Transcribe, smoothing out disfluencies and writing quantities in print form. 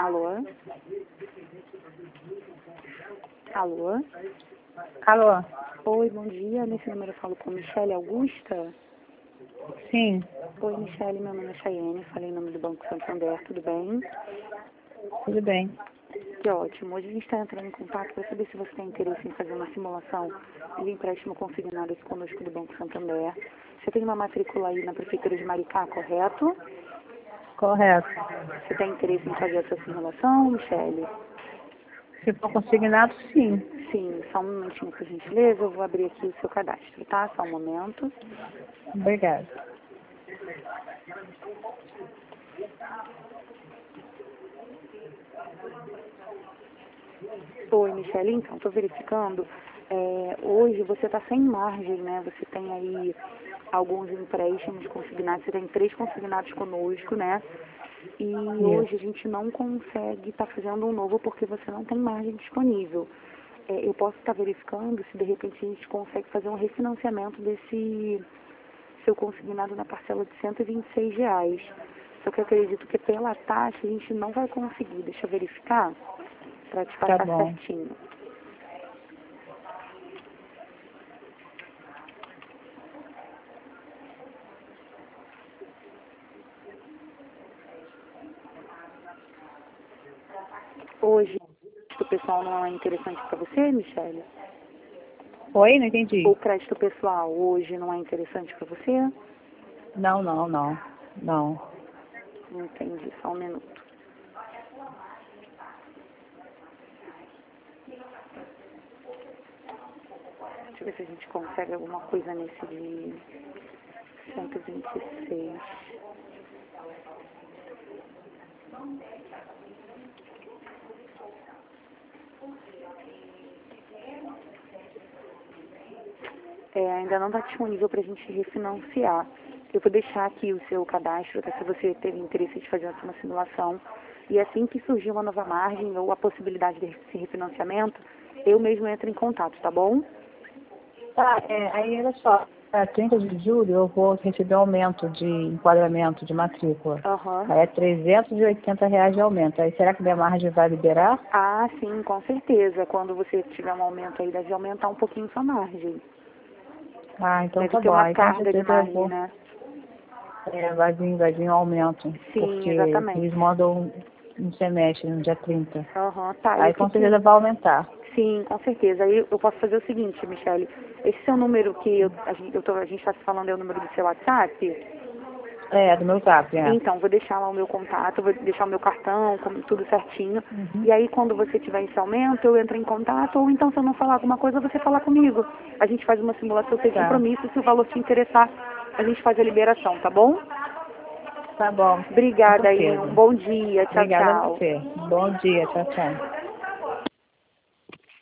Alô? Alô? Alô? Oi, bom dia. Nesse número eu falo com Michele Augusta. Sim, Oi, Michele, meu nome é Chayane, falei em nome do Banco Santander, tudo bem? tudo bem. Que ótimo. Hoje a gente está entrando em contato para saber se você tem interesse em fazer uma simulação de empréstimo consignado aqui conosco do Banco Santander. Você tem uma matrícula aí na Prefeitura de Maricá, correto? Correto. Você tem interesse em fazer essa simulação, Michele? Se for consignado, sim. Sim, só um minutinho, por gentileza, eu vou abrir aqui o seu cadastro, tá? Só um momento. Obrigada. Oi, Michele, então, estou verificando. Hoje você está sem margem, né? Você tem aí alguns empréstimos consignados, você tem 3 consignados conosco, né? E hoje a gente não consegue estar fazendo um novo porque você não tem margem disponível. Eu posso estar verificando se de repente a gente consegue fazer um refinanciamento desse seu consignado na parcela de R$ 126. Só que eu acredito que pela taxa a gente não vai conseguir. Deixa eu verificar para te Tá passar bom. certinho. Hoje o pessoal não é interessante para você, Michele? Oi, não entendi. O crédito pessoal hoje não é interessante para você? Não. Não. Não entendi, só um minuto. Deixa eu ver se a gente consegue alguma coisa nesse de 126. Ainda não está disponível para a gente refinanciar. Eu vou deixar aqui o seu cadastro, até se você teve interesse de fazer uma simulação. E assim que surgir uma nova margem ou a possibilidade desse refinanciamento, eu mesmo entro em contato, tá bom? Tá, aí olha só. A 30 de julho eu vou receber aumento de enquadramento de matrícula. Aham. Aí é R$ 380 de aumento. Aí será que minha margem vai liberar? Ah, sim, com certeza. Quando você tiver um aumento aí, deve aumentar um pouquinho sua margem. Ah, então Deve tá ter bom. uma Aí com carga de certeza eu margem, vou. né? Vai vir um aumento. Sim, Porque exatamente. eles mandam um semestre no dia 30. Aham, tá. Aí com certeza vai aumentar. Sim, com certeza. Aí eu posso fazer o seguinte, Michele. Esse seu número que a gente está se falando é o número do seu WhatsApp? É, do meu zap, é. Então, vou deixar lá o meu contato, vou deixar o meu cartão, tudo certinho. Uhum. E aí, quando você tiver esse aumento, eu entro em contato. Ou então, se eu não falar alguma coisa, você fala comigo. A gente faz uma simulação sem Tá. compromisso. Se o valor te interessar, a gente faz a liberação, tá bom? Tá bom. Com Obrigada aí. certeza. Um bom dia. Tchau, Obrigada a tchau. você. Bom dia. Tchau, tchau.